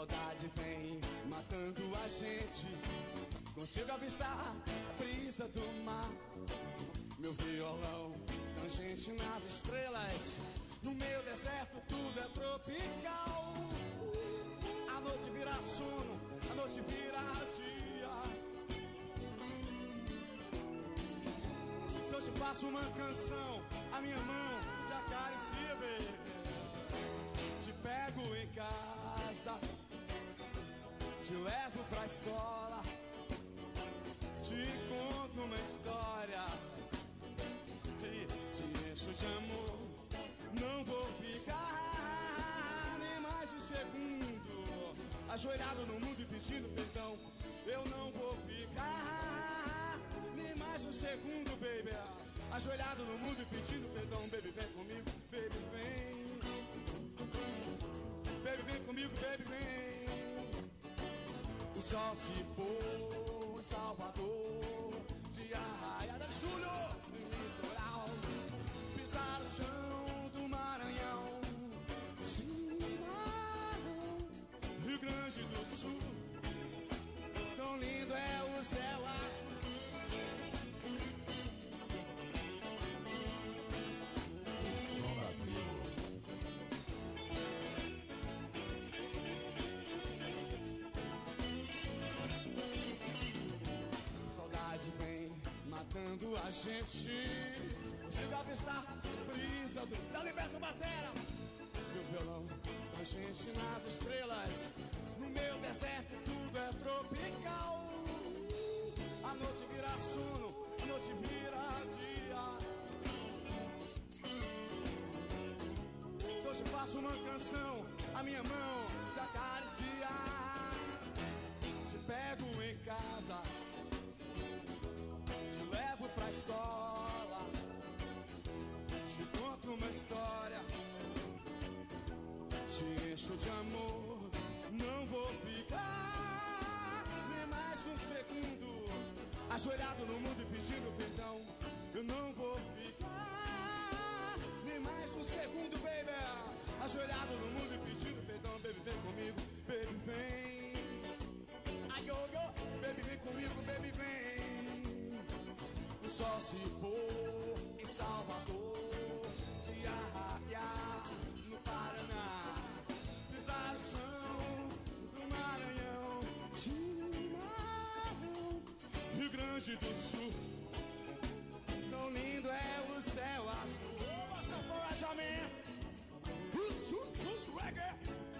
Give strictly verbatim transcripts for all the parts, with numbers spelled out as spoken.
saudade vem matando a gente. Consigo avistar a brisa do mar. Meu violão, tangente nas estrelas. No meio deserto tudo é tropical. A noite vira sono, a noite vira dia. Se eu te faço uma canção, a minha mão se acaricia, baby. Te pego em casa, te levo pra escola, te conto uma história e te encho de amor. Não vou ficar nem mais um segundo ajoelhado no mundo e pedindo perdão. Eu não vou ficar nem mais um segundo, baby, ajoelhado no mundo e pedindo perdão. Baby, vem comigo, baby, vem. Baby, vem comigo, baby, vem. O sol se pôr em Salvador, de Arraiada de Julho, no litoral. Pisar o chão do Maranhão, Chimarrão, Rio Grande do Sul. Tão lindo é o céu azul. Saudade vem matando a gente. Consigo avistar a brisa do... Da Liberto Batera. Meu violão, tangente nas estrelas. No meu deserto tudo é tropical. A noite vira sono, a noite vira dia. Se eu te faço uma canção, a minha mão te acaricia. Te pego em casa, te levo pra escola, te conto uma história, te encho de amor. Não vou ficar nem mais um segundo ajoelhado no mundo e pedindo perdão. Eu não vou ficar nem mais um segundo, baby, ajoelhado no mundo e pedindo perdão. Baby, vem comigo, baby, vem. Ai, yo, yo. Baby, vem comigo, baby, vem. O sol se pôr em Salvador, de Arraiá, no Paraná. Pisar o chão do Maranhão, Chimarrão, Rio Grande do Sul. Tão lindo é o céu azul. Basta for man. Reggae.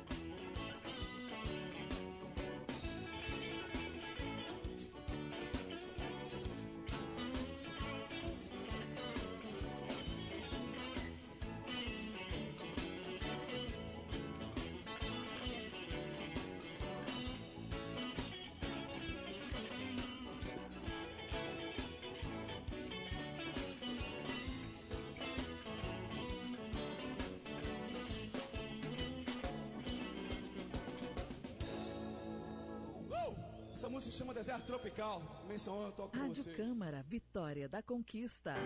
Essa música se chama Deserto Tropical. Menção, eu toco com vocês. Rádio Câmara, Vitória da Conquista.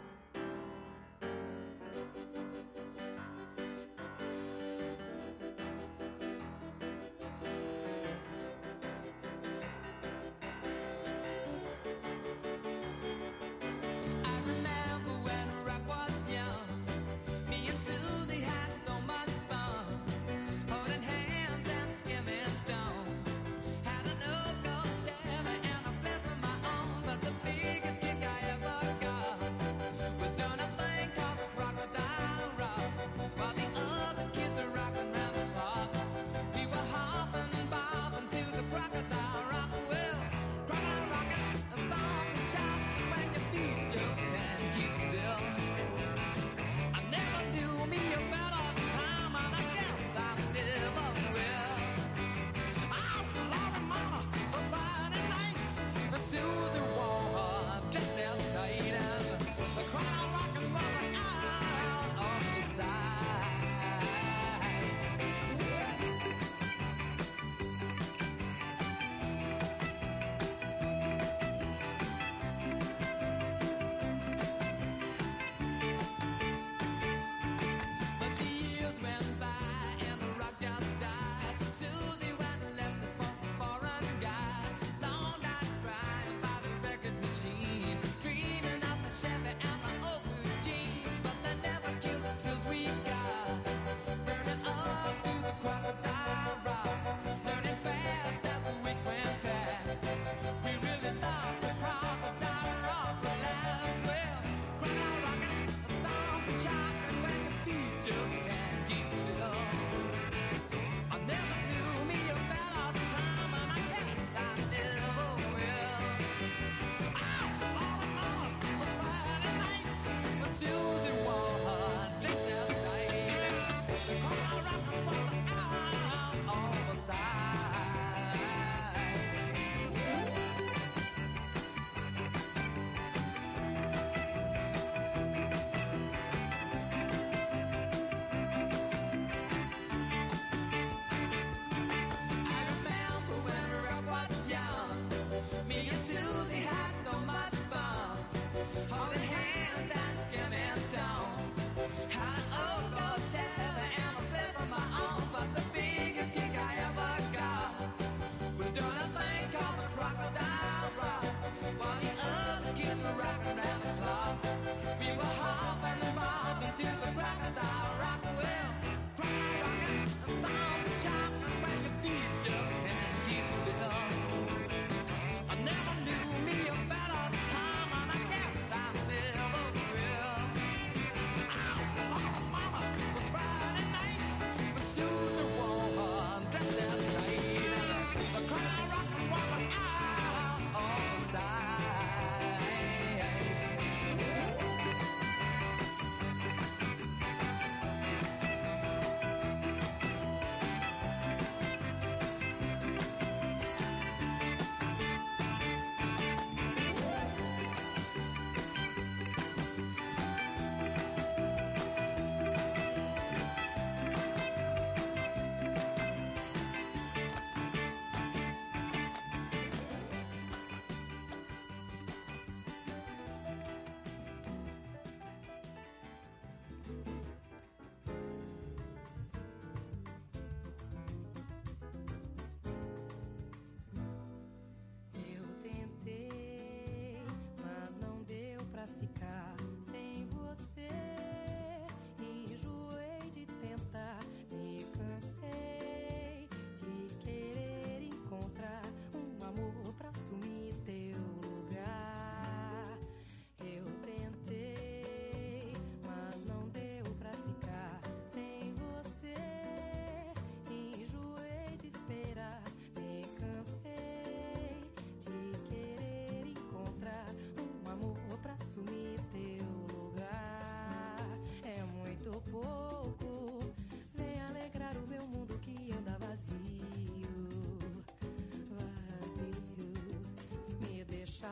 Biggest kick I ever got was done up Susie went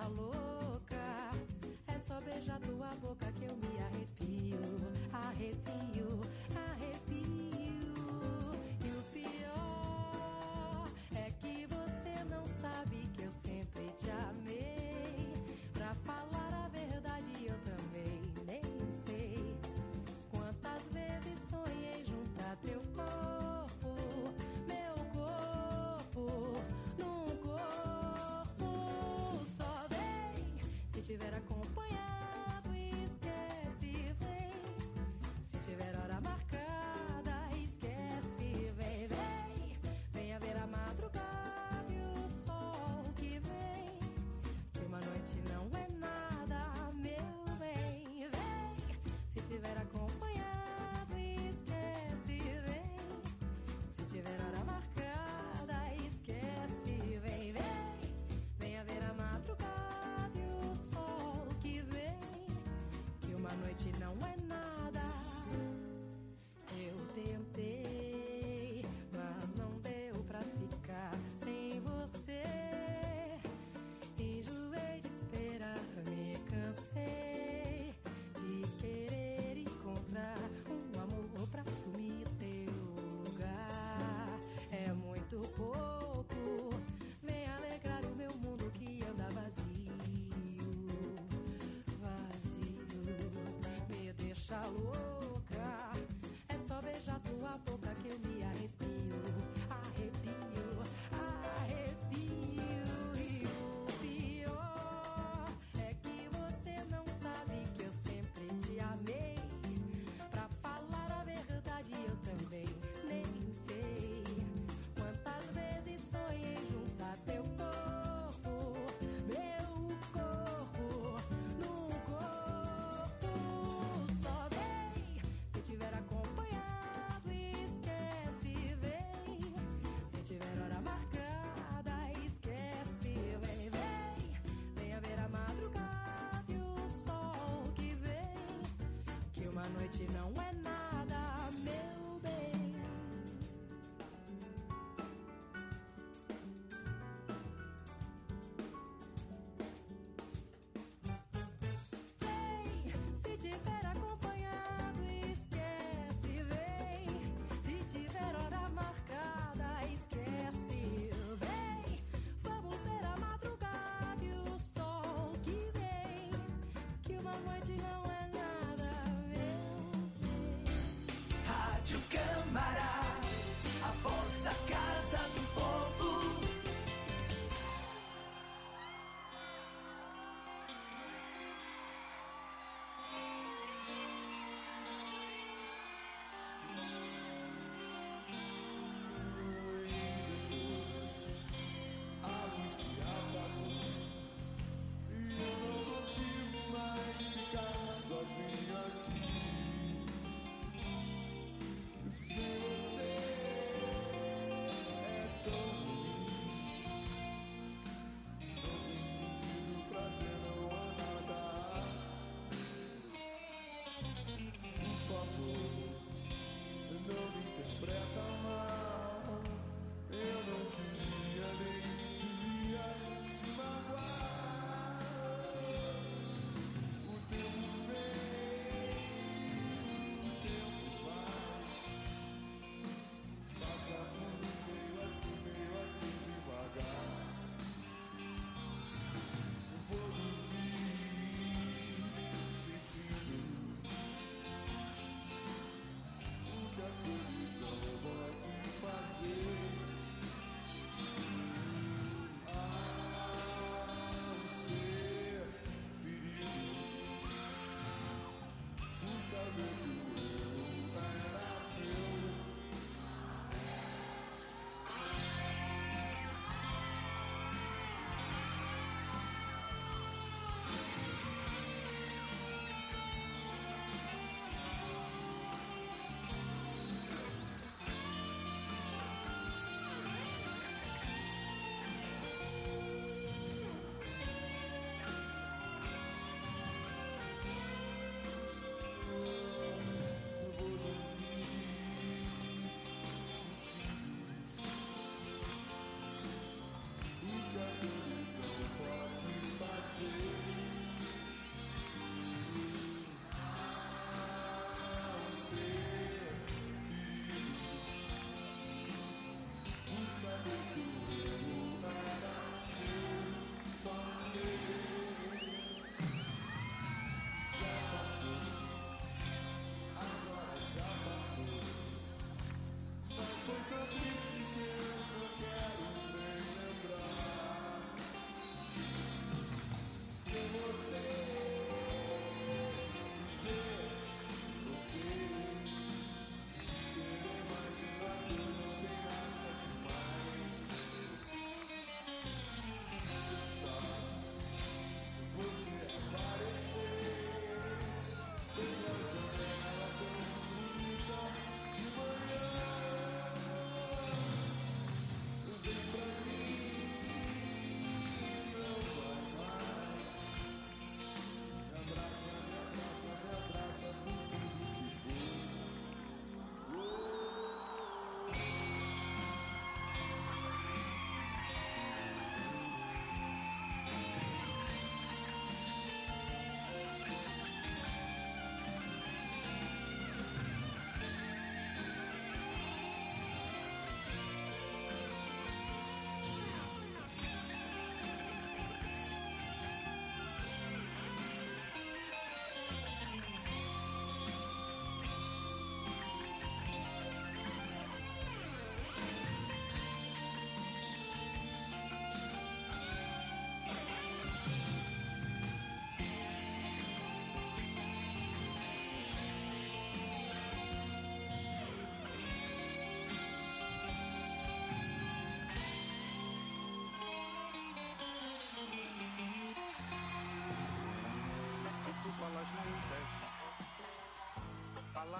deixa louca. É só beijar tua boca que eu me arrepio, arrepio, arrepio. E o pior é que você não sabe que eu sempre te amei. Pra falar a verdade eu também nem sei quantas vezes sonhei juntar teu corpo, meu corpo, num corpo só. Vem, se tiver acompanhado, esquece, vem. Se tiver hora marcada, esquece, vem, vem. Venha ver a madrugada e o sol que vem, que uma noite não é nada, meu bem. Vem, se tiver acompanhado, esquece, vem. Se tiver hora marcada, esquece, vem, vem. Venha ver a madrugada e o sol que vem, que uma noite não é nada. Eu tentei, mas não deu pra ficar sem você. Enjoei de esperar, me cansei de querer encontrar um amor pra assumir teu lugar. É muito pouco, vem alegrar o meu mundo que anda vazio, vazio. Me deixa louca, é só beijar tua boca que eu me arrepio, arrepio, arrepio. E o pior é que você não sabe que eu sempre te amei. Pra falar a verdade eu também nem sei quantas vezes sonhei juntar teu corpo, meu corpo, num corpo só. Vem,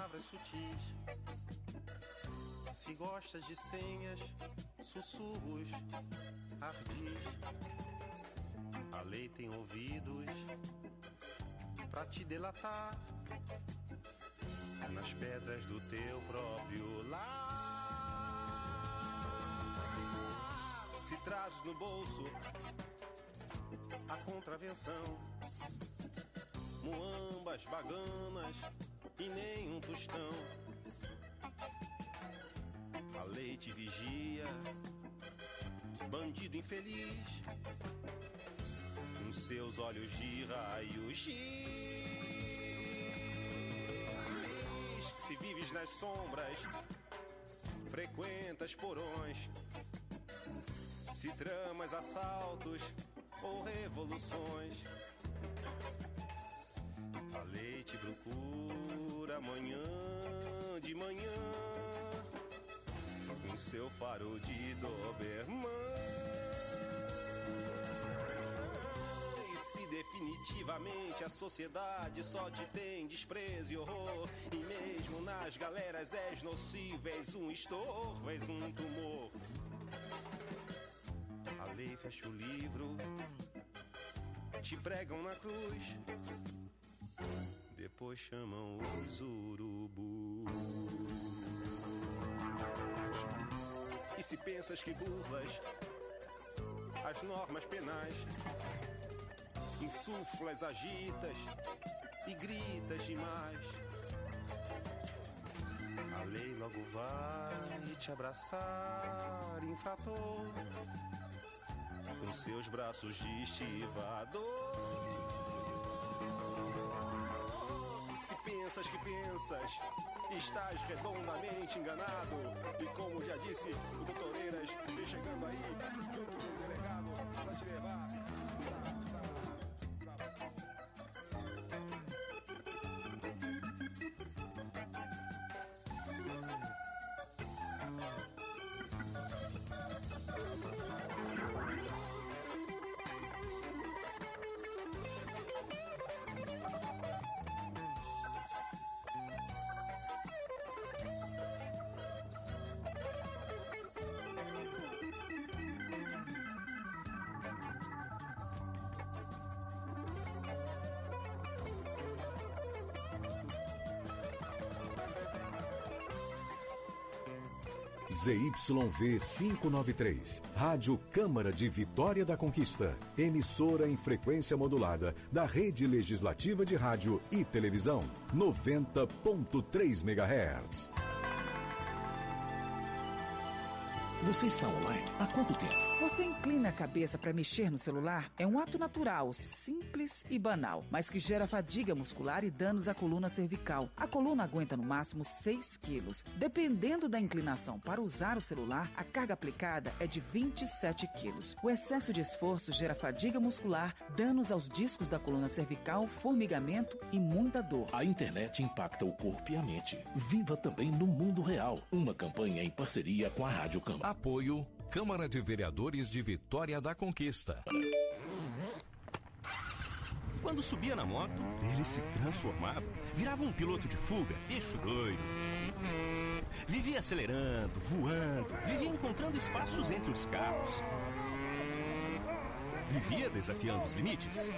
palavras sutis. Se gostas de senhas, sussurros, ardis. A lei tem ouvidos pra te delatar nas pedras do teu próprio lar. Se trazes no bolso a contravenção, muambas, baganas e nem um tostão, a lei te vigia, bandido infeliz, nos seus olhos de raio-x. Se vives nas sombras, frequentas porões, se tramas assaltos ou revoluções, a lei te procura amanhã de manhã, com seu faro de Doberman. E se definitivamente a sociedade só te tem desprezo e horror, e mesmo nas galeras és nocivo, és um estorvo, és um tumor, a lei fecha o livro, te pregam na cruz, depois chamam os urubus. E se pensas que burlas as normas penais, insuflas, agitas e gritas demais, a lei logo vai te abraçar, infrator, com seus braços de estivador. Se pensas que pensas, estás redondamente enganado. E como já disse o doutor Eiras, vem chegando aí, junto com o delegado, pra te levar. Z Y V quinhentos e noventa e três, Rádio Câmara de Vitória da Conquista, emissora em frequência modulada da Rede Legislativa de Rádio e Televisão, noventa ponto três megahertz. Você está online há quanto tempo? Você inclina a cabeça para mexer no celular? É um ato natural, simples e banal, mas que gera fadiga muscular e danos à coluna cervical. A coluna aguenta no máximo seis quilos. Dependendo da inclinação para usar o celular, a carga aplicada é de vinte e sete quilos. O excesso de esforço gera fadiga muscular, danos aos discos da coluna cervical, formigamento e muita dor. A internet impacta o corpo e a mente. Viva também no mundo real. Uma campanha em parceria com a Rádio Câmara. Apoio Câmara de Vereadores de Vitória da Conquista. Quando subia na moto, ele se transformava, virava um piloto de fuga, bicho doido. Vivia acelerando, voando, vivia encontrando espaços entre os carros. Vivia desafiando os limites.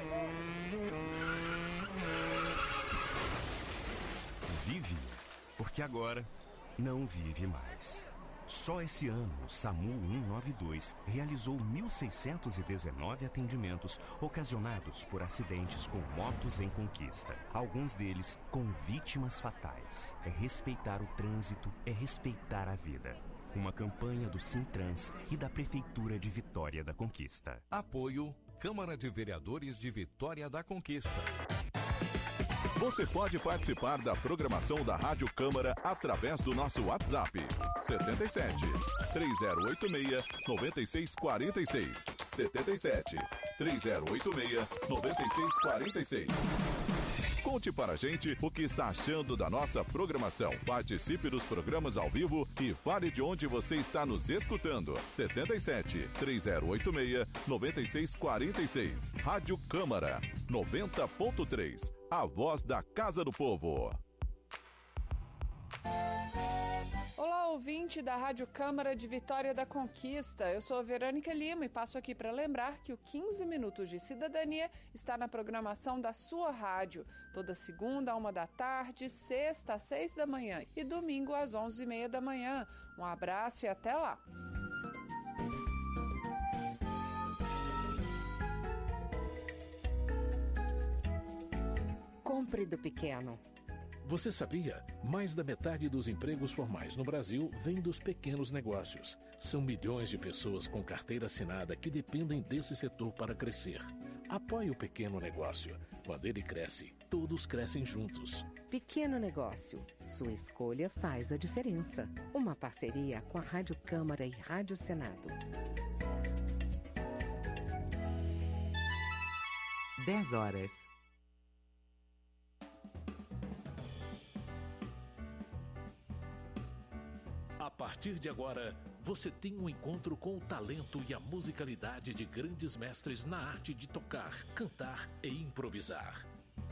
Vive, porque agora não vive mais. Só esse ano, o SAMU cento e noventa e dois realizou mil seiscentos e dezenove atendimentos ocasionados por acidentes com motos em conquista. Alguns deles com vítimas fatais. É respeitar o trânsito, é respeitar a vida. Uma campanha do Sintrans e da Prefeitura de Vitória da Conquista. Apoio Câmara de Vereadores de Vitória da Conquista. Você pode participar da programação da Rádio Câmara através do nosso WhatsApp setenta e sete, três zero oito seis, nove seis quatro seis setenta e sete, três zero oito seis, nove seis quatro seis. Conte para a gente o que está achando da nossa programação. Participe dos programas ao vivo e fale de onde você está nos escutando. setenta e sete, três zero oito seis, nove seis quatro seis. Rádio Câmara noventa ponto três. A voz da Casa do Povo. Olá, ouvinte da Rádio Câmara de Vitória da Conquista. Eu sou a Verônica Lima e passo aqui para lembrar que o quinze Minutos de Cidadania está na programação da sua rádio, toda segunda a uma da tarde, sexta às seis da manhã e domingo às onze e meia da manhã. Um abraço e até lá! Compre do pequeno. Você sabia? Mais da metade dos empregos formais no Brasil vem dos pequenos negócios. São milhões de pessoas com carteira assinada que dependem desse setor para crescer. Apoie o pequeno negócio. Quando ele cresce, todos crescem juntos. Pequeno negócio. Sua escolha faz a diferença. Uma parceria com a Rádio Câmara e Rádio Senado. dez horas. A partir de agora, você tem um encontro com o talento e a musicalidade de grandes mestres na arte de tocar, cantar e improvisar.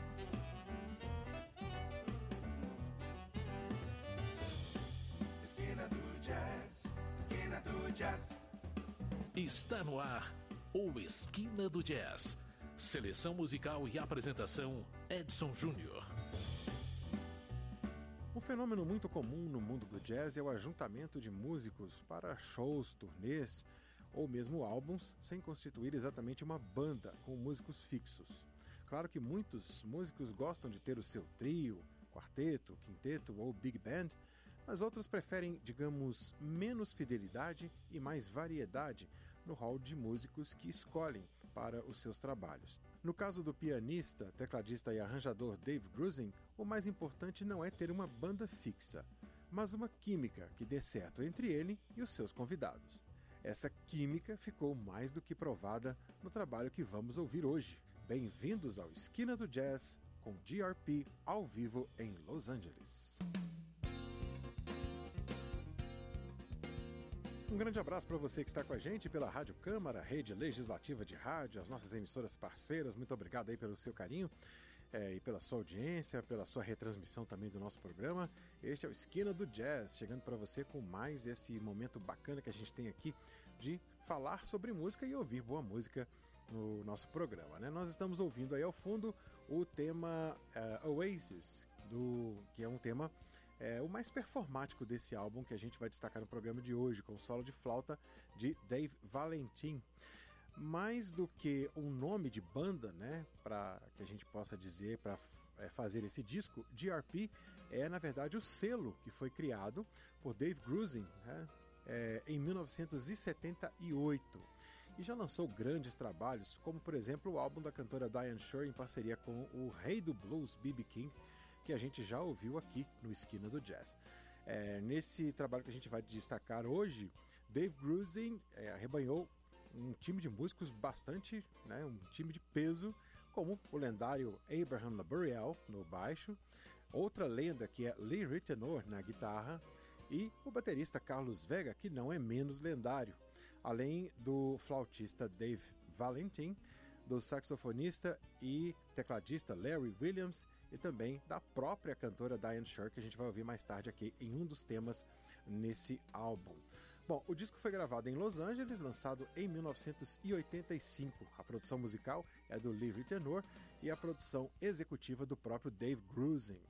Esquina do Jazz, Esquina do Jazz. Está no ar o Esquina do Jazz. Seleção musical e apresentação, Edson Júnior. Um fenômeno muito comum no mundo do jazz é o ajuntamento de músicos para shows, turnês ou mesmo álbuns, sem constituir exatamente uma banda com músicos fixos. Claro que muitos músicos gostam de ter o seu trio, quarteto, quinteto ou big band, mas outros preferem, digamos, menos fidelidade e mais variedade no hall de músicos que escolhem para os seus trabalhos. No caso do pianista, tecladista e arranjador Dave Grusin, o mais importante não é ter uma banda fixa, mas uma química que dê certo entre ele e os seus convidados. Essa química ficou mais do que provada no trabalho que vamos ouvir hoje. Bem-vindos ao Esquina do Jazz com G R P ao vivo em Los Angeles. Um grande abraço para você que está com a gente pela Rádio Câmara, Rede Legislativa de Rádio, as nossas emissoras parceiras. Muito obrigado aí pelo seu carinho é, e pela sua audiência, pela sua retransmissão também do nosso programa. Este é o Esquina do Jazz, chegando para você com mais esse momento bacana que a gente tem aqui de falar sobre música e ouvir boa música no nosso programa, né? Nós estamos ouvindo aí ao fundo o tema uh, Oasis, do, que é um tema É o mais performático desse álbum que a gente vai destacar no programa de hoje, com o solo de flauta de Dave Valentin. Mais do que um nome de banda, né, para que a gente possa dizer para é, fazer esse disco, G R P é na verdade o selo que foi criado por Dave Grusin, né, é, em mil novecentos e setenta e oito. E já lançou grandes trabalhos, como por exemplo o álbum da cantora Diane Shore em parceria com o rei do blues, B B King, que a gente já ouviu aqui no Esquina do Jazz. É, nesse trabalho que a gente vai destacar hoje, Dave Grusin é, arrebanhou um time de músicos bastante, né, um time de peso, como o lendário Abraham Laburiel no baixo, outra lenda que é Lee Ritenour na guitarra e o baterista Carlos Vega, que não é menos lendário, além do flautista Dave Valentin, do saxofonista e tecladista Larry Williams e também da própria cantora Diane Shore, que a gente vai ouvir mais tarde aqui em um dos temas nesse álbum. Bom, o disco foi gravado em Los Angeles, lançado em mil novecentos e oitenta e cinco. A produção musical é do Lee Ritenour e a produção executiva do próprio Dave Grusin.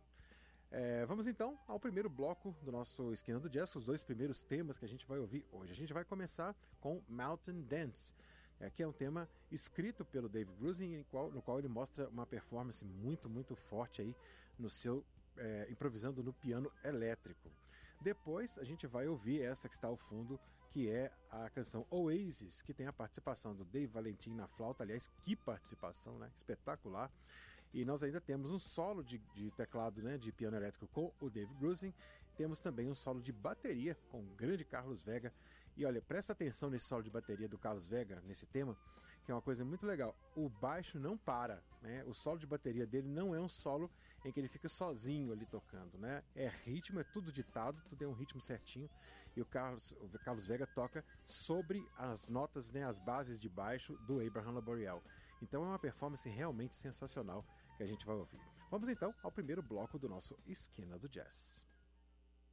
É, vamos então ao primeiro bloco do nosso Esquina do Jazz, os dois primeiros temas que a gente vai ouvir hoje. A gente vai começar com Mountain Dance, É, que é um tema escrito pelo Dave Grusin, no qual, no qual ele mostra uma performance muito, muito forte aí no seu, é, improvisando no piano elétrico. Depois a gente vai ouvir essa que está ao fundo, que é a canção Oasis, que tem a participação do Dave Valentin na flauta. Aliás, que participação, né? Espetacular. E nós ainda temos um solo de, de teclado, né, de piano elétrico com o Dave Grusin. Temos também um solo de bateria com o grande Carlos Vega. E olha, presta atenção nesse solo de bateria do Carlos Vega, nesse tema, que é uma coisa muito legal. O baixo não para, né? O solo de bateria dele não é um solo em que ele fica sozinho ali tocando, né? É ritmo, é tudo ditado, tudo é um ritmo certinho. E o Carlos, o Carlos Vega toca sobre as notas, né, as bases de baixo do Abraham Laboriel. Então é uma performance realmente sensacional que a gente vai ouvir. Vamos então ao primeiro bloco do nosso Esquina do Jazz.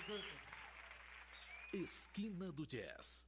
coisa. Esquina do Jazz.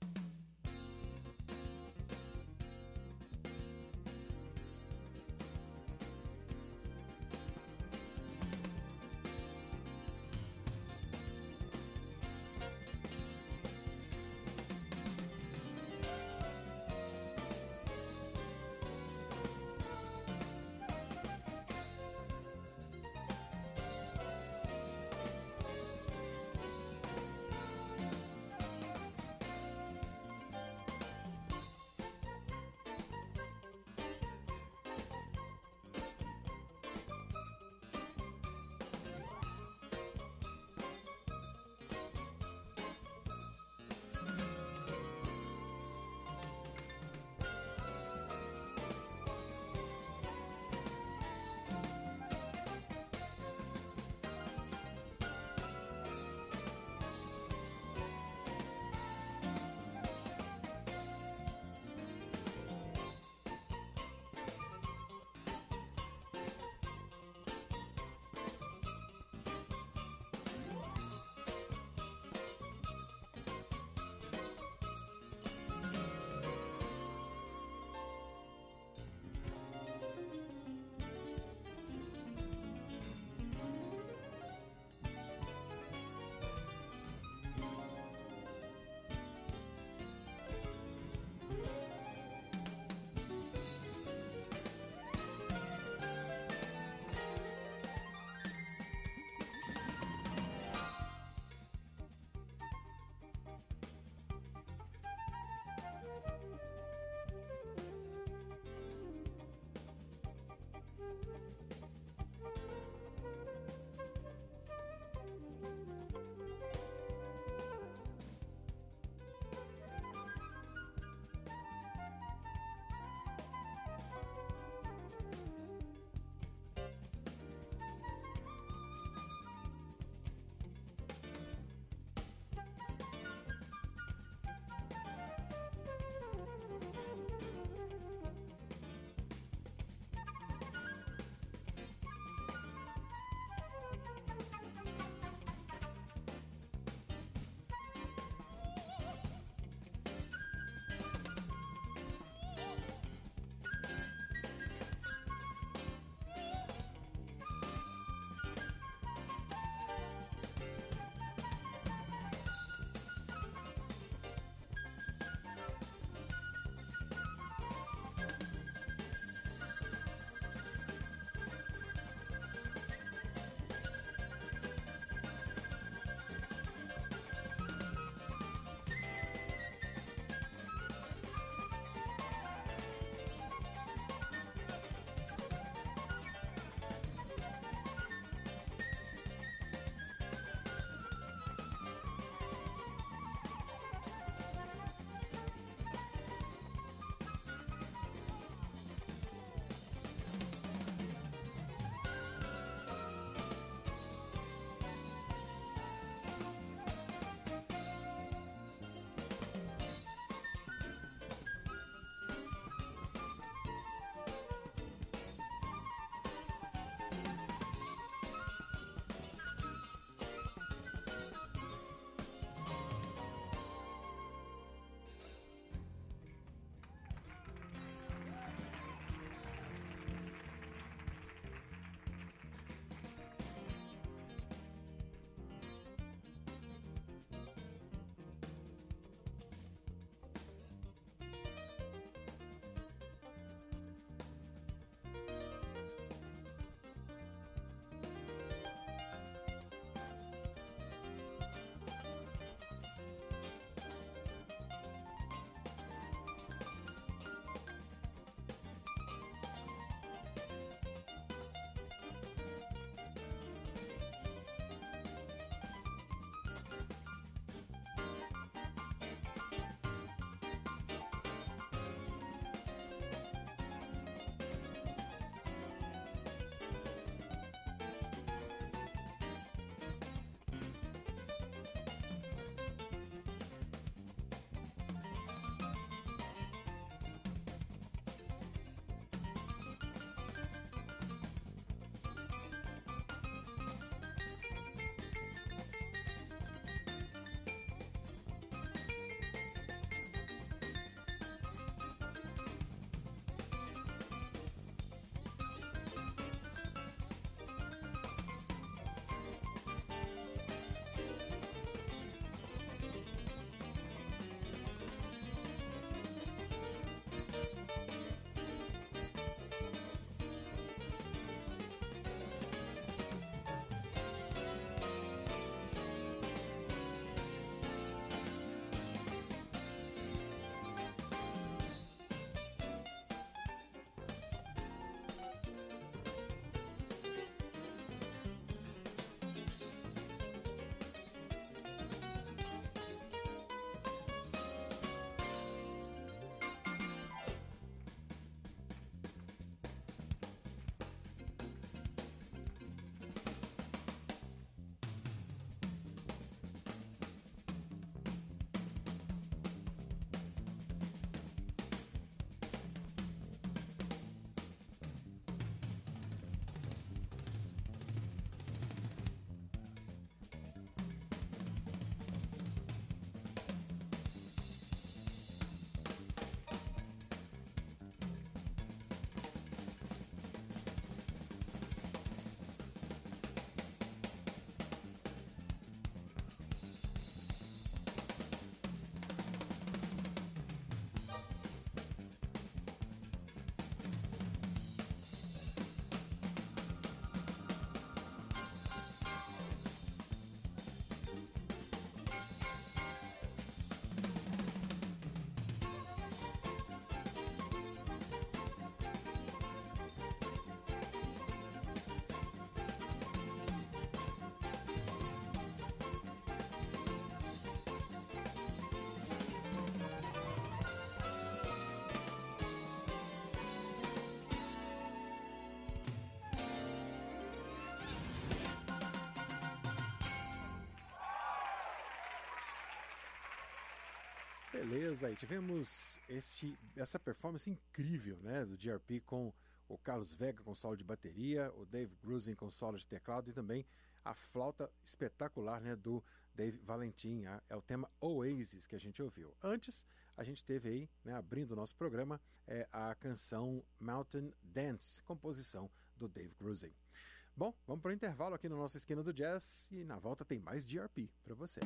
Beleza, aí tivemos este, essa performance incrível, né, do G R P com o Carlos Vega com solo de bateria, o Dave Grusin com solo de teclado e também a flauta espetacular, né, do Dave Valentin. É o tema Oasis que a gente ouviu. Antes, a gente teve aí, né, abrindo o nosso programa, é, a canção Mountain Dance, composição do Dave Grusin. Bom, vamos para o intervalo aqui no nosso Esquina do Jazz e na volta tem mais G R P para você.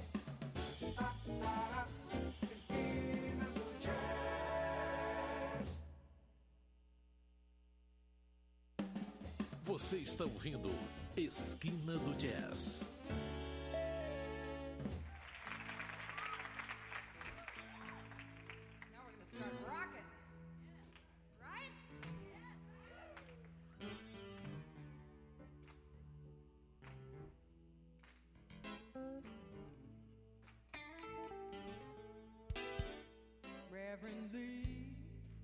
Esquina do Jazz. Você está ouvindo Esquina do Jazz. Now we're gonna start rocking. Right? Reverend Lee.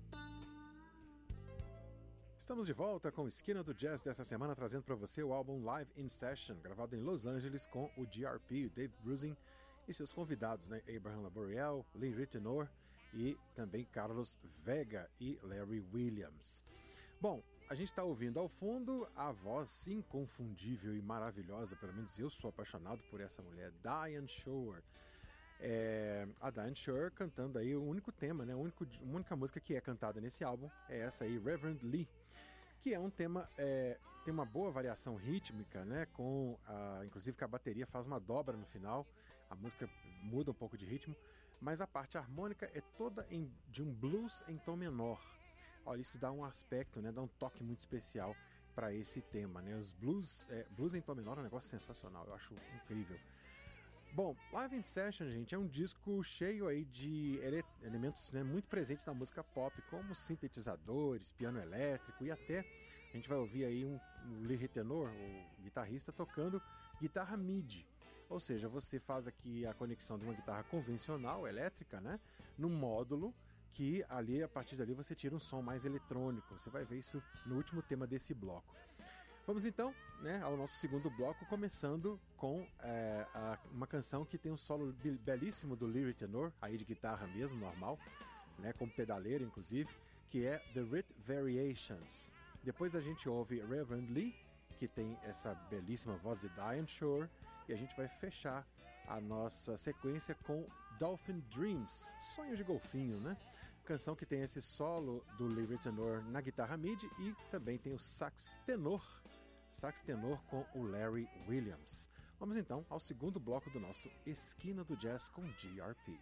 Estamos de volta com o Esquina do Jazz dessa semana, trazendo para você o álbum Live in Session, gravado em Los Angeles com o G R P, o Dave Grusin e seus convidados, né, Abraham Laboriel, Lee Ritenour e também Carlos Vega e Larry Williams. Bom, a gente está ouvindo ao fundo a voz inconfundível e maravilhosa, pelo menos eu sou apaixonado por essa mulher, Diane Shore. É, a Diane Shore cantando aí o único tema, né, a, único, a única música que é cantada nesse álbum é essa aí, Reverend Lee, que é um tema, é, tem uma boa variação rítmica, né, com a, inclusive que a bateria faz uma dobra no final, a música muda um pouco de ritmo, mas a parte harmônica é toda em, de um blues em tom menor. Olha, isso dá um aspecto, né, dá um toque muito especial para esse tema, né, os blues, é, blues em tom menor é um negócio sensacional, eu acho incrível. Bom, Live in Session, gente, é um disco cheio aí de ele elementos, né, muito presentes na música pop, como sintetizadores, piano elétrico e até a gente vai ouvir aí um, um Lee Ritenour, o guitarrista, tocando guitarra MIDI. Ou seja, você faz aqui a conexão de uma guitarra convencional, elétrica, né, num módulo que ali, a partir dali, você tira um som mais eletrônico. Você vai ver isso no último tema desse bloco. Vamos então, né, ao nosso segundo bloco, começando com é, a, uma canção que tem um solo belíssimo do Lee Ritenour, aí de guitarra mesmo, normal, né, como pedaleiro inclusive, que é The Rit Variations. Depois a gente ouve Reverend Lee, que tem essa belíssima voz de Diane Shore, e a gente vai fechar a nossa sequência com Dolphin Dreams, Sonhos de Golfinho, né? Canção que tem esse solo do Lee Ritenour na guitarra MIDI e também tem o sax tenor, sax tenor com o Larry Williams. Vamos então ao segundo bloco do nosso Esquina do Jazz com G R P.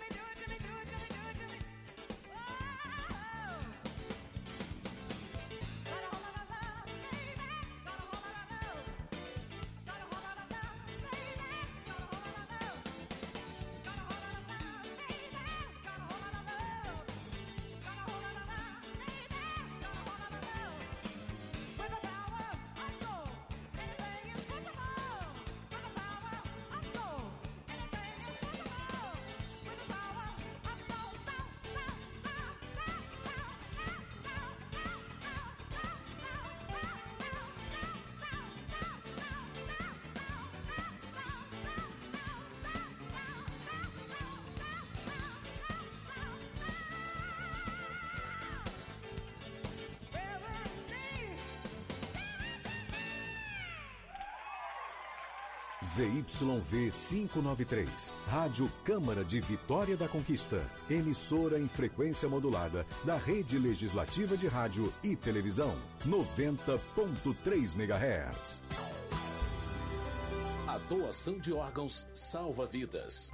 Z Y V quinhentos e noventa e três, Rádio Câmara de Vitória da Conquista, emissora em frequência modulada da Rede Legislativa de Rádio e Televisão, noventa ponto três megahertz. A doação de órgãos salva vidas.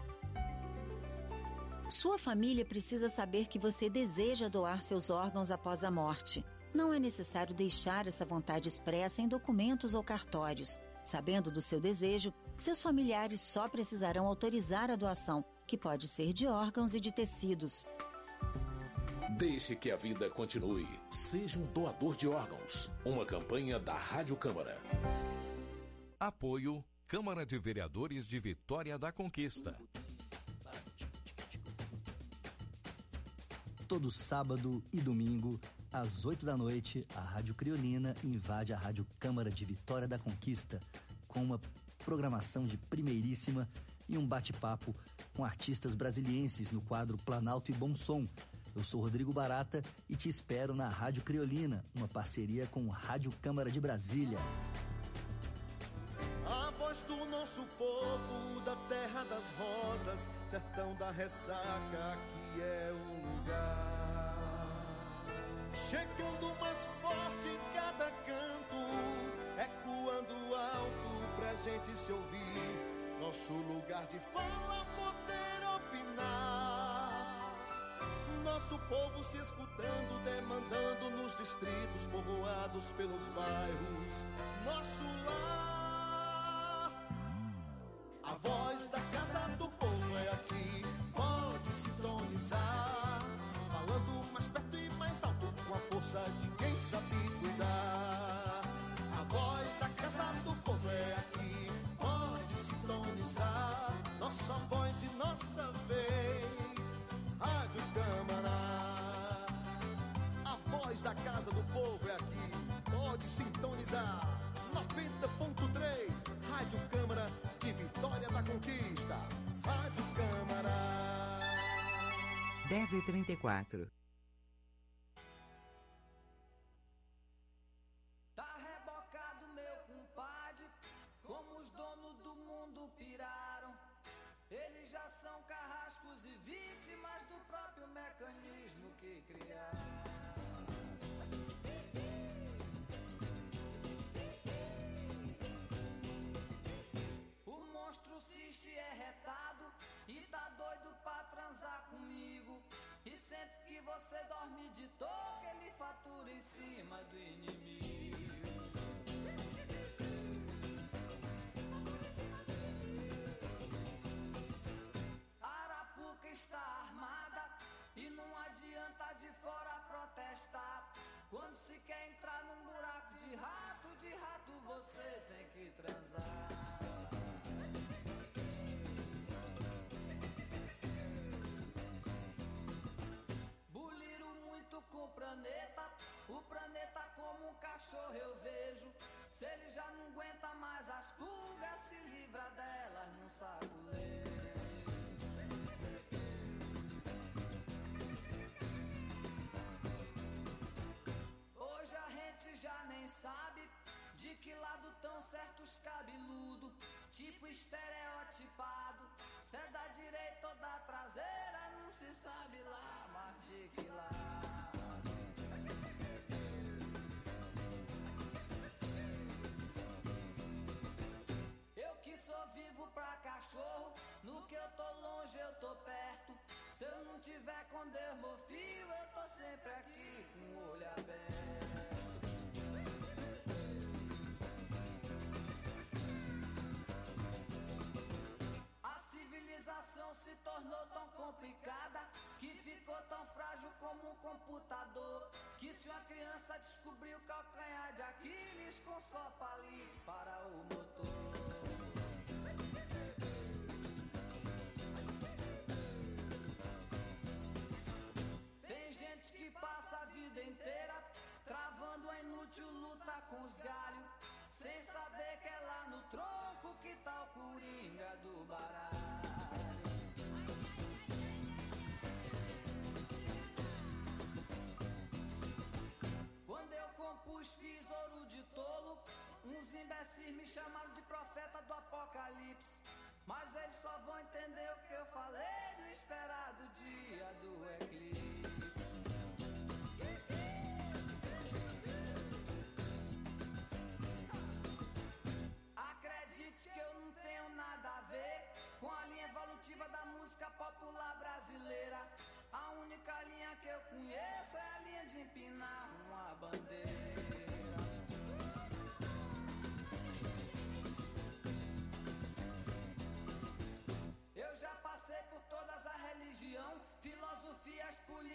Sua família precisa saber que você deseja doar seus órgãos após a morte. Não é necessário deixar essa vontade expressa em documentos ou cartórios. Sabendo do seu desejo, seus familiares só precisarão autorizar a doação, que pode ser de órgãos e de tecidos. Deixe que a vida continue. Seja um doador de órgãos. Uma campanha da Rádio Câmara. Apoio Câmara de Vereadores de Vitória da Conquista. Todo sábado e domingo, às oito da noite, a Rádio Criolina invade a Rádio Câmara de Vitória da Conquista com uma programação de primeiríssima e um bate-papo com artistas brasilienses no quadro Planalto e Bom Som. Eu sou Rodrigo Barata e te espero na Rádio Criolina, uma parceria com Rádio Câmara de Brasília. A voz do nosso povo, da terra das rosas, sertão da ressaca, aqui é o lugar. Chegando mais forte em cada canto, ecoando alto pra gente se ouvir. Nosso lugar de fala, poder opinar. Nosso povo se escutando, demandando nos distritos, povoados pelos bairros. Nosso lar. A voz da casa do povo é aqui, pode sintonizar. Falando mais perto e mais alto, com a força de quem sabe cuidar. A voz da casa do povo é aqui, pode sintonizar. Nossa voz e nossa vez, Rádio Câmara. A voz da casa do povo é aqui, pode sintonizar. noventa ponto três, Rádio Câmara de Vitória da Conquista. Rádio Câmara. dez e trinta e quatro. Tá rebocado, meu compadre, como os donos do mundo piraram. Eles já são carrascos e vítimas do próprio mecanismo que criaram. O monstro cisne é retado e tá doido pra transar comigo. E sempre que você dorme de touca, ele fatura em cima do inimigo. Arapuca está armada e não adianta de fora protestar. Quando se quer entrar num buraco de rato, de rato você tem que transar. Buliro muito com o planeta, o planeta como um cachorro eu vejo. Se ele já não aguenta mais as pulgas, se livra delas num saculejo. Hoje a gente já nem sabe de que lado tão certos cabeludo, tipo estereotipado. Se é da direita ou da traseira, não se sabe lá, mas de que lado. Eu que sou vivo pra cachorro, no que eu tô longe eu tô perto. Se eu não tiver com Deus, meu filho, eu tô sempre aqui com o olho aberto. A civilização se tornou tão complicada que ficou tão frágil como um computador. Que se uma criança descobrir o calcanhar de Aquiles, com só palito para o motor. Tem gente que passa a vida inteira travando a inútil luta com os galhos, sem saber que é lá no tronco que tá o coringa do baralho. Quando eu compus, fiz ouro de tolo. Uns imbecis me chamaram de profeta do apocalipse, mas eles só vão entender o que eu falei no esperado dia do eclipse. Acredite que eu não tenho nada a ver com a linha evolutiva da música popular brasileira. A única linha que eu conheço é a linha de empinar uma bandeira. Eu já passei por todas as religiões, filosofias políticas